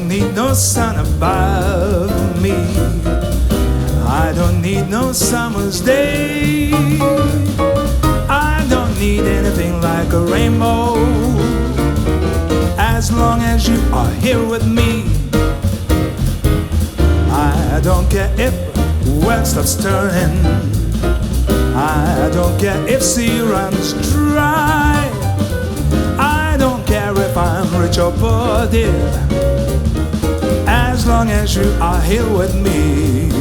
need no sun above me. I don't need no summer's day. I don't need anything like a rainbow. As long as you are here with me, I don't care if the world stops turning. I don't care if sea runs dry. I don't care if I'm rich or poor, dear, as long as you are here with me.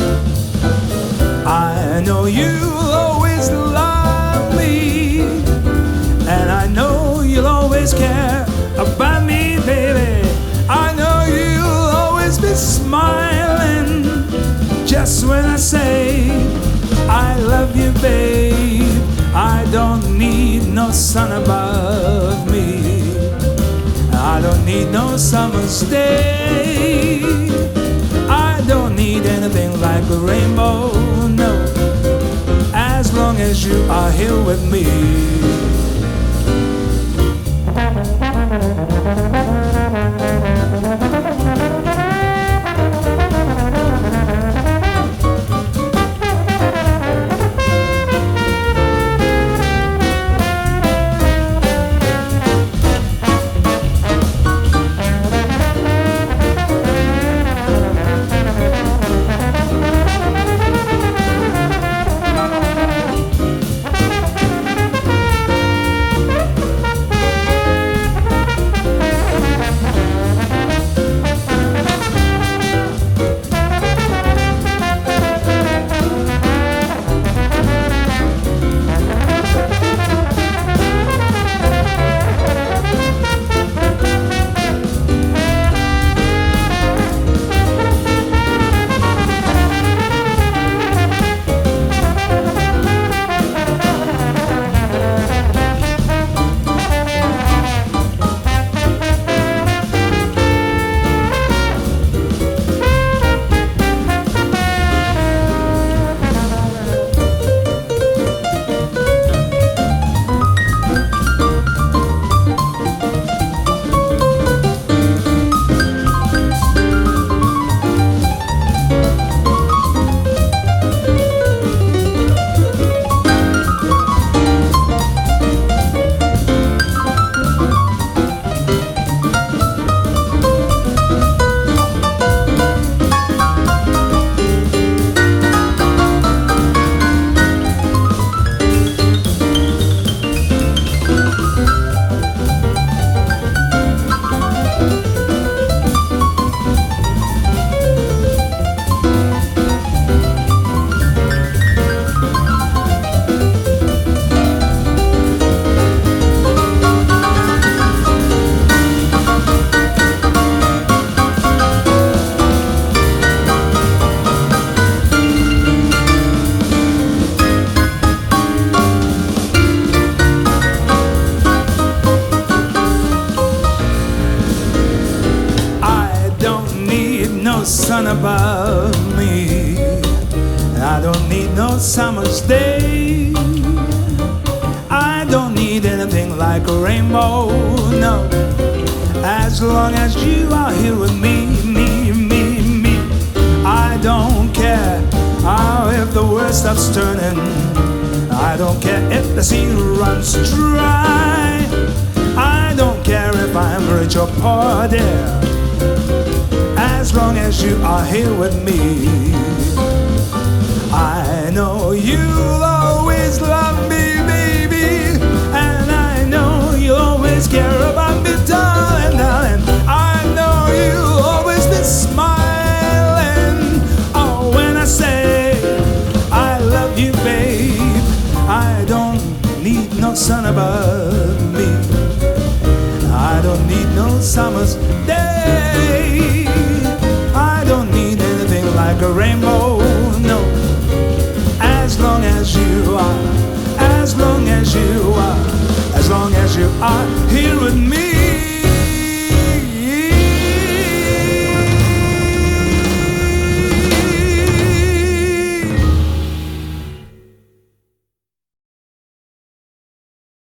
I know you'll always love me, and I know you'll always care about me, baby. I know you'll always be smiling just when I say I love you, babe. I don't need no sun above me. I don't need no summer's day. I don't need anything like a rainbow, no, as long as you are here with me. No sun above me. I don't need no summer's day. I don't need anything like a rainbow, no, as long as you are here with me, me. I don't care if the world stops turning. I don't care if the sea runs dry. I don't care if I'm rich or poor, dear, as long as you are here with me. I know you'll always love me, baby, and I know you'll always care about me, darling, darling. I know you'll always be smiling, oh, when I say I love you, babe. I don't need no sun above me. I don't need no summer's day. I don't need anything like a rainbow, no, as long as you are, as long as you are, as long as you are